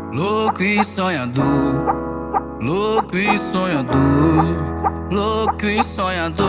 Louco e sonhador, louco e sonhador, louco e sonhador.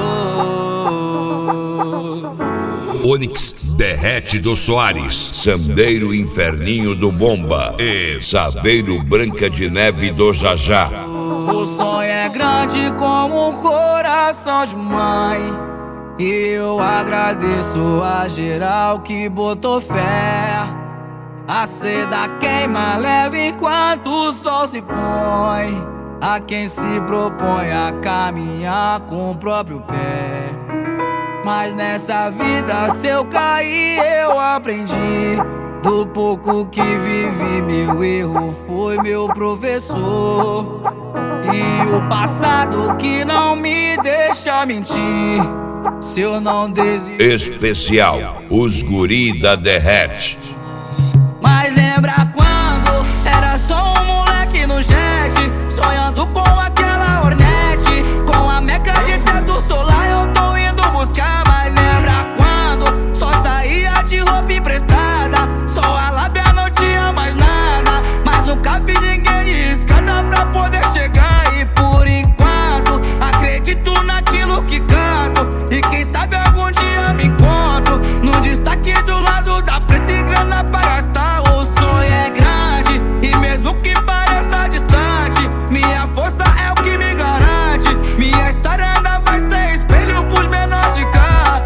Onyx Derrete do Soares, Sandeiro Inferninho do Bomba e Saveiro Branca de Neve do Jajá. O sonho é grande como um coração de mãe, e eu agradeço a geral que botou fé. A seda queima leve enquanto o sol se põe, a quem se propõe a caminhar com o próprio pé. Mas nessa vida, se eu cair, eu aprendi. Do pouco que vivi, meu erro foi meu professor. E o passado que não me deixa mentir, se eu não desistir. Especial, os guri da Derrete. Mas lembra quando era só um moleque no jet, sonhando com aquela Hornet, com a meca de teto solar eu tô indo buscar. Mas lembra quando só saía de roupa emprestada, só a lábia não tinha mais nada, mas nunca vi ninguém de escada pra poder chegar. E por enquanto acredito naquilo que canto, e quem sabe algum dia me encontro no destaque do lado da preta e grana pra gastar. O sonho é grande e mesmo que pareça distante, minha força é o que me garante. Minha história ainda vai ser espelho pros menores de cá.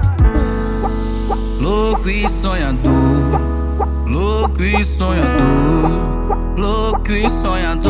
Louco e sonhador, louco e sonhador, louco e sonhador,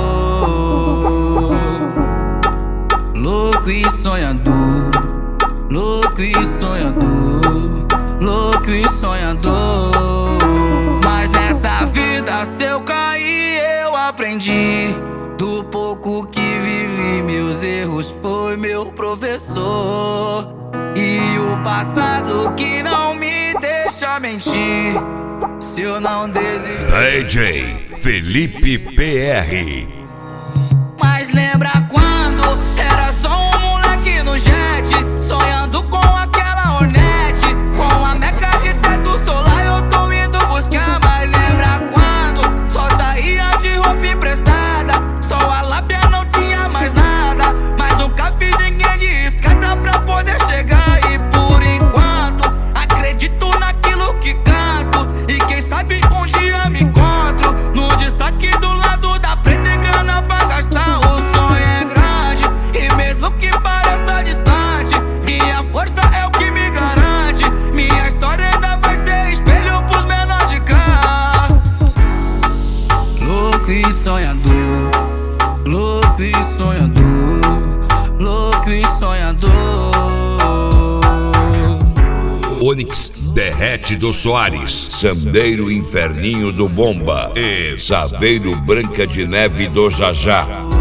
louco e sonhador, louco e sonhador, louco e sonhador. Mas nessa vida, se eu cair, eu aprendi. Do pouco que vivi, meus erros foi meu professor. E o passado que não me deixa mentir, se eu não desistir. DJ Felipe PR. Mas lembra quando era só um moleque no jet, sonhando com aquela Hornet, com a meca de teto solar eu tô indo buscar. Mas lembra quando só saía de roupa emprestada, só a lábia não tinha mais nada, mas nunca vi ninguém de escada pra poder chegar. E por enquanto acredito naquilo que canto, e quem sabe um dia me encontro no destaque do lado da preta e grana pra gastar. O sonho é grande e mesmo que pareça distante, minha força é o que me garante. Minha história ainda vai ser espelho pros menores de cá. Louco e sonhador, louco e sonhador, louco e sonhador. Onyx Derrete do Soares, Sandeiro Inferninho do Bomba e Saveiro Branca de Neve do Jajá.